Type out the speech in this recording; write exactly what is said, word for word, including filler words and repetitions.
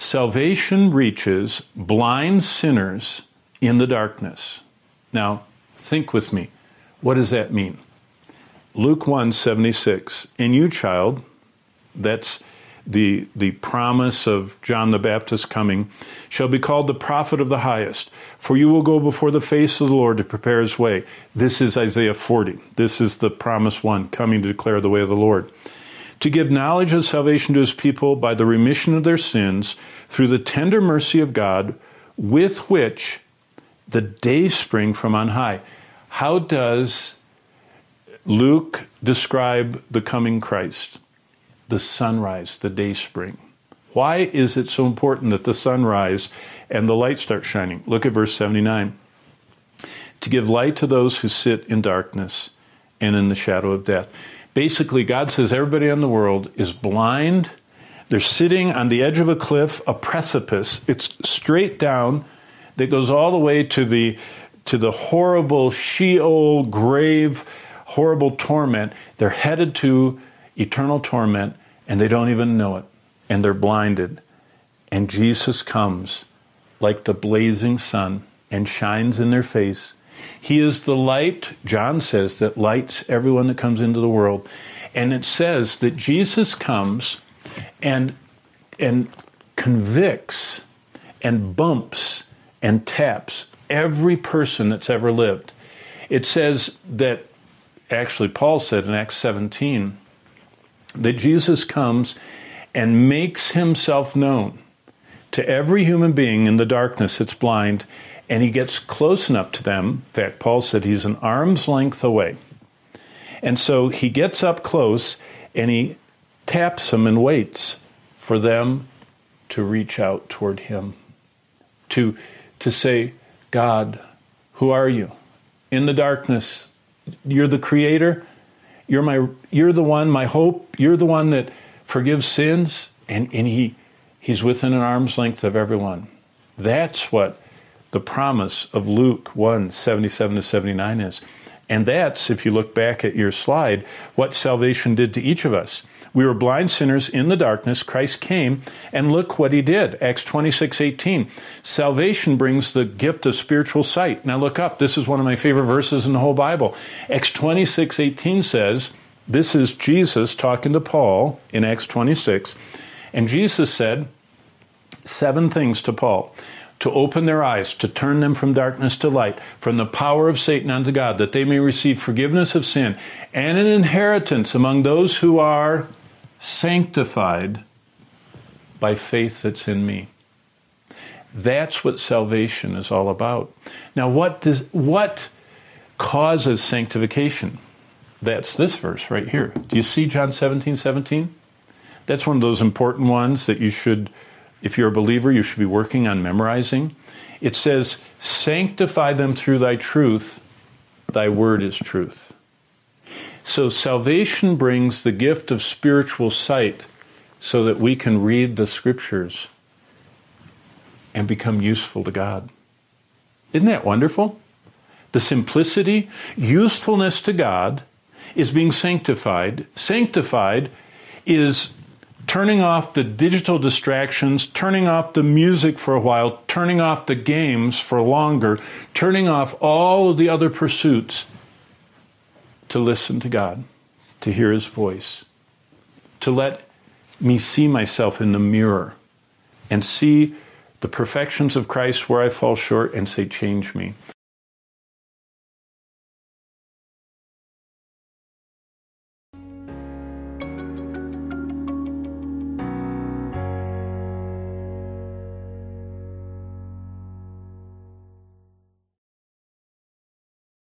Salvation reaches blind sinners in the darkness. Now, think with me. What does that mean? Luke one seventy-six. And you, child, that's the, the promise of John the Baptist coming, shall be called the prophet of the highest. For you will go before the face of the Lord to prepare his way. This is Isaiah forty. This is the promised one coming to declare the way of the Lord. To give knowledge of salvation to his people by the remission of their sins through the tender mercy of God, with which the day spring from on high. How does Luke describe the coming Christ? The sunrise, the day spring. Why is it so important that the sun rise and the light start shining? Look at verse seventy-nine. To give light to those who sit in darkness and in the shadow of death. Basically, God says everybody in the world is blind. They're sitting on the edge of a cliff, a precipice. It's straight down that goes all the way to the, to the horrible Sheol grave, horrible torment. They're headed to eternal torment, and they don't even know it. And they're blinded. And Jesus comes like the blazing sun and shines in their face. He is the light, John says, that lights everyone that comes into the world. And it says that Jesus comes and, and convicts and bumps and taps every person that's ever lived. It says that, actually Paul said in Acts seventeen, that Jesus comes and makes himself known to every human being in the darkness that's blind, and he gets close enough to them. In fact, Paul said he's an arm's length away. And so he gets up close and he taps them and waits for them to reach out toward him, to, to say, God, who are you? In the darkness, you're the creator. You're my, you're the one, my hope. You're the one that forgives sins. And, and he, he's within an arm's length of everyone. That's what the promise of Luke one seventy-seven to seventy-nine is. And that's, if you look back at your slide, what salvation did to each of us. We were blind sinners in the darkness. Christ came, and look what he did. Acts twenty-six eighteen. Salvation brings the gift of spiritual sight. Now look up. This is one of my favorite verses in the whole Bible. Acts twenty-six eighteen says, this is Jesus talking to Paul in Acts twenty-six. And Jesus said seven things to Paul. To open their eyes, to turn them from darkness to light, from the power of Satan unto God, that they may receive forgiveness of sin and an inheritance among those who are sanctified by faith that's in me. That's what salvation is all about. Now, what does what causes sanctification? That's this verse right here. Do you see John seventeen seventeen? That's one of those important ones that you should, if you're a believer, you should be working on memorizing. It says, sanctify them through thy truth. Thy word is truth. So salvation brings the gift of spiritual sight so that we can read the scriptures and become useful to God. Isn't that wonderful? The simplicity, usefulness to God is being sanctified. Sanctified is turning off the digital distractions, turning off the music for a while, turning off the games for longer, turning off all of the other pursuits to listen to God, to hear his voice, to let me see myself in the mirror and see the perfections of Christ where I fall short and say, change me.